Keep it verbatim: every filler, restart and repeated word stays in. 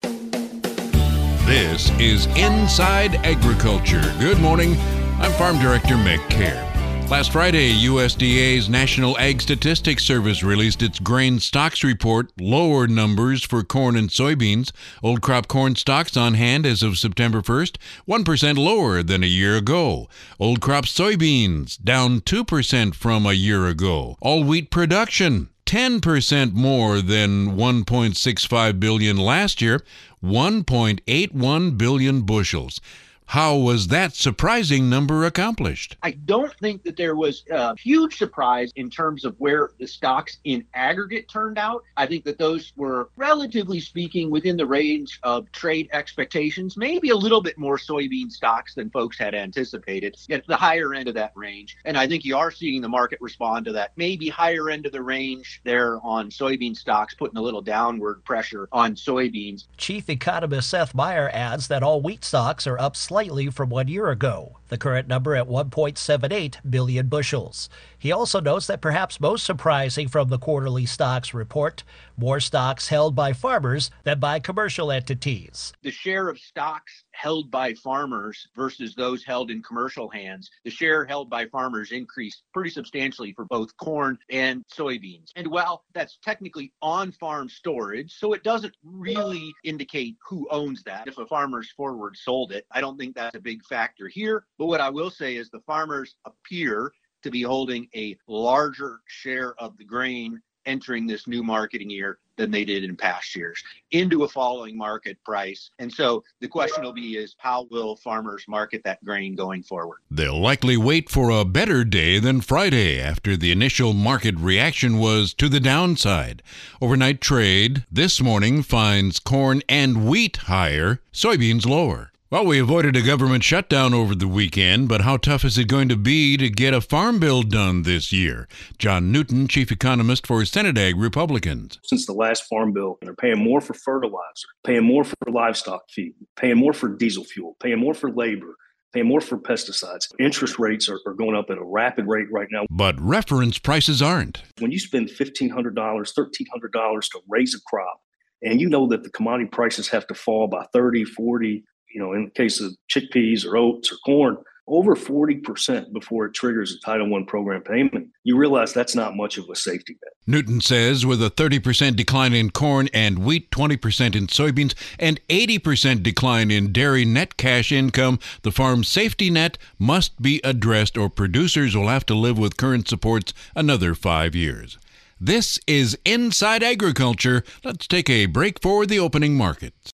This is Inside Agriculture. Good morning. I'm Farm Director Mick Kerr. Last Friday, U S D A's National Ag Statistics Service released its grain stocks report, lower numbers for corn and soybeans. Old crop corn stocks on hand as of September first, one percent lower than a year ago. Old crop soybeans down two percent from a year ago. All wheat production ten percent more than one point six five billion last year, one point eight one billion bushels. How was that surprising number accomplished? I don't think that there was a huge surprise in terms of where the stocks in aggregate turned out. I think that those were, relatively speaking, within the range of trade expectations, maybe a little bit more soybean stocks than folks had anticipated, at the higher end of that range. And I think you are seeing the market respond to that maybe higher end of the range there on soybean stocks, putting a little downward pressure on soybeans. Chief economist Seth Meyer adds that all wheat stocks are up slightly from one year ago, the current number at one point seven eight billion bushels. He also notes that perhaps most surprising from the quarterly stocks report, more stocks held by farmers than by commercial entities. The share of stocks held by farmers versus those held in commercial hands, the share held by farmers increased pretty substantially for both corn and soybeans. And while that's technically on-farm storage, so it doesn't really indicate who owns that. If a farmer's forward sold it, I don't think that's a big factor here. But what I will say is the farmers appear to be holding a larger share of the grain entering this new marketing year than they did in past years, into a falling market price. And so the question will be is how will farmers market that grain going forward? They'll likely wait for a better day than Friday after the initial market reaction was to the downside. Overnight trade this morning finds corn and wheat higher, soybeans lower. Well, we avoided a government shutdown over the weekend, but how tough is it going to be to get a farm bill done this year? John Newton, chief economist for Senate Ag Republicans. Since the last farm bill, they're paying more for fertilizer, paying more for livestock feed, paying more for diesel fuel, paying more for labor, paying more for pesticides. Interest rates are, are going up at a rapid rate right now. But reference prices aren't. When you spend fifteen hundred dollars, thirteen hundred dollars to raise a crop, and you know that the commodity prices have to fall by thirty, forty, you know, in the case of chickpeas or oats or corn, over forty percent before it triggers a Title one program payment, you realize that's not much of a safety net. Newton says with a thirty percent decline in corn and wheat, twenty percent in soybeans, and eighty percent decline in dairy net cash income, the farm safety net must be addressed or producers will have to live with current supports another five years. This is Inside Agriculture. Let's take a break for the opening markets.